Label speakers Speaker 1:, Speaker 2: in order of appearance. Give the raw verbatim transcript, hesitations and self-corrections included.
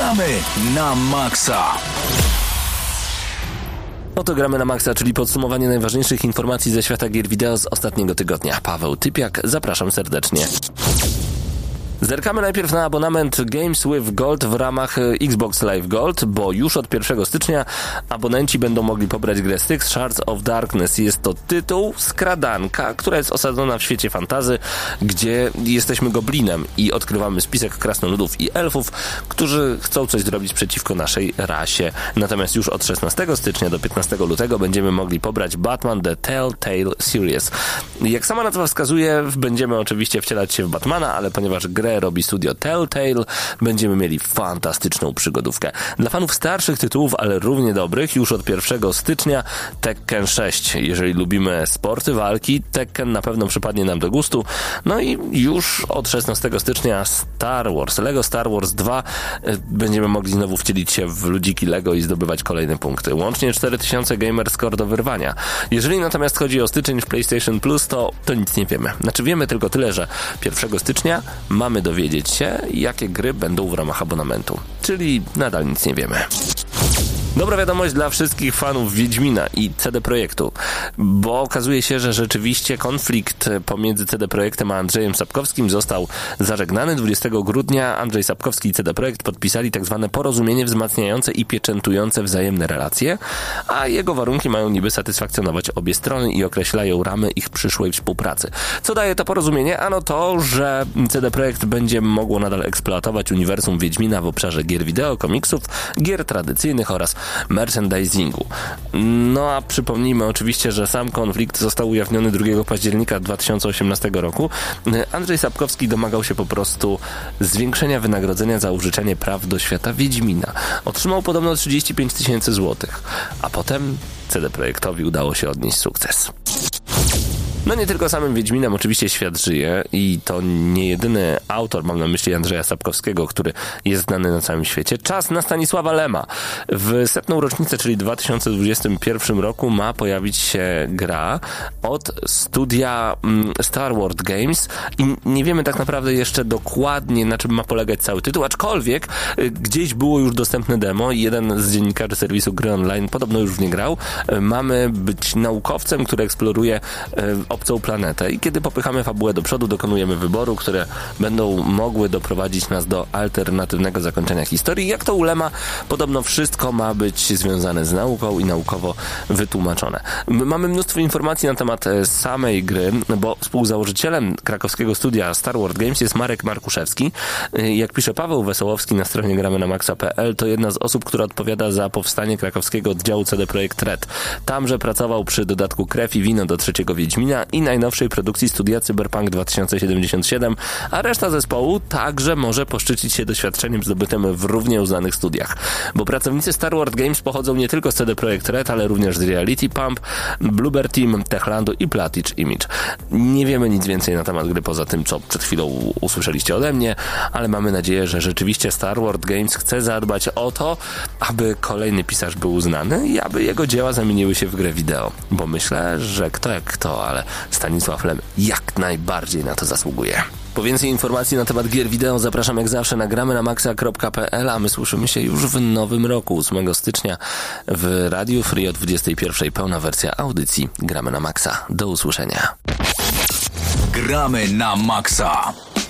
Speaker 1: Gramy na maksa.
Speaker 2: Oto Gramy na maksa, czyli podsumowanie najważniejszych informacji ze świata gier wideo z ostatniego tygodnia. Paweł Typiak, zapraszam serdecznie. Zerkamy najpierw na abonament Games with Gold w ramach Xbox Live Gold, bo już od pierwszego stycznia abonenci będą mogli pobrać grę Six Shards of Darkness. Jest to tytuł skradanka, która jest osadzona w świecie fantazy, gdzie jesteśmy goblinem i odkrywamy spisek krasnoludów i elfów, którzy chcą coś zrobić przeciwko naszej rasie. Natomiast już od szesnastego stycznia do piętnastego lutego będziemy mogli pobrać Batman The Telltale Series. Jak sama nazwa wskazuje, będziemy oczywiście wcielać się w Batmana, ale ponieważ grę robi studio Telltale, będziemy mieli fantastyczną przygodówkę. Dla fanów starszych tytułów, ale równie dobrych, już od pierwszego stycznia Tekken sześć. Jeżeli lubimy sporty walki, Tekken na pewno przypadnie nam do gustu. No i już od szesnastego stycznia Star Wars, Lego Star Wars dwa. Będziemy mogli znowu wcielić się w ludziki Lego i zdobywać kolejne punkty. Łącznie cztery tysiące gamer score do wyrwania. Jeżeli natomiast chodzi o styczeń w PlayStation Plus, to, to nic nie wiemy. Znaczy wiemy tylko tyle, że pierwszego stycznia mamy dowiedzieć się, jakie gry będą w ramach abonamentu. Czyli nadal nic nie wiemy. Dobra wiadomość dla wszystkich fanów Wiedźmina i C D Projektu, bo okazuje się, że rzeczywiście konflikt pomiędzy C D Projektem a Andrzejem Sapkowskim został zażegnany. dwudziestego grudnia Andrzej Sapkowski i C D Projekt podpisali tak zwane porozumienie wzmacniające i pieczętujące wzajemne relacje, a jego warunki mają niby satysfakcjonować obie strony i określają ramy ich przyszłej współpracy. Co daje to porozumienie? Ano to, że C D Projekt będzie mogło nadal eksploatować uniwersum Wiedźmina w obszarze gier wideo, komiksów, gier tradycyjnych oraz merchandisingu. No a przypomnijmy oczywiście, że sam konflikt został ujawniony drugiego października dwa tysiące osiemnastego roku. Andrzej Sapkowski domagał się po prostu zwiększenia wynagrodzenia za użyczenie praw do świata Wiedźmina. Otrzymał podobno trzydzieści pięć tysięcy złotych, a potem C D Projektowi udało się odnieść sukces. No nie tylko samym Wiedźminem oczywiście świat żyje i to nie jedyny autor, mam na myśli Andrzeja Sapkowskiego, który jest znany na całym świecie. Czas na Stanisława Lema. W setną rocznicę, czyli dwa tysiące dwudziestym pierwszym roku ma pojawić się gra od studia Star Wars Games i nie wiemy tak naprawdę jeszcze dokładnie, na czym ma polegać cały tytuł, aczkolwiek gdzieś było już dostępne demo i jeden z dziennikarzy serwisu Gry Online podobno już w nie grał. Mamy być naukowcem, który eksploruje obcą planetę i kiedy popychamy fabułę do przodu, dokonujemy wyboru, które będą mogły doprowadzić nas do alternatywnego zakończenia historii. Jak to u Lema, podobno wszystko ma być związane z nauką i naukowo wytłumaczone. Mamy mnóstwo informacji na temat samej gry, bo współzałożycielem krakowskiego studia Star Wars Games jest Marek Markuszewski. Jak pisze Paweł Wesołowski na stronie gramy na maxa kropka p l, to jedna z osób, która odpowiada za powstanie krakowskiego oddziału C D Projekt Red. Tamże pracował przy dodatku Krew i Wino do trzeciego Wiedźmina i najnowszej produkcji studia Cyberpunk dwa tysiące siedemdziesiąt siedem, a reszta zespołu także może poszczycić się doświadczeniem zdobytym w równie uznanych studiach. Bo pracownicy Star Wars Games pochodzą nie tylko z C D Projekt Red, ale również z Reality Pump, Bloober Team, Techlandu i Platige Image. Nie wiemy nic więcej na temat gry poza tym, co przed chwilą usłyszeliście ode mnie, ale mamy nadzieję, że rzeczywiście Star Wars Games chce zadbać o to, aby kolejny pisarz był uznany i aby jego dzieła zamieniły się w grę wideo. Bo myślę, że kto jak kto, ale Stanisław Lem jak najbardziej na to zasługuje. Po więcej informacji na temat gier wideo zapraszam jak zawsze na gramy na maxa kropka p l, a my słyszymy się już w nowym roku, ósmego stycznia w Radiu Free o dwudziestej pierwszej. Pełna wersja audycji Gramy na Maxa. Do usłyszenia.
Speaker 1: Gramy na Maxa.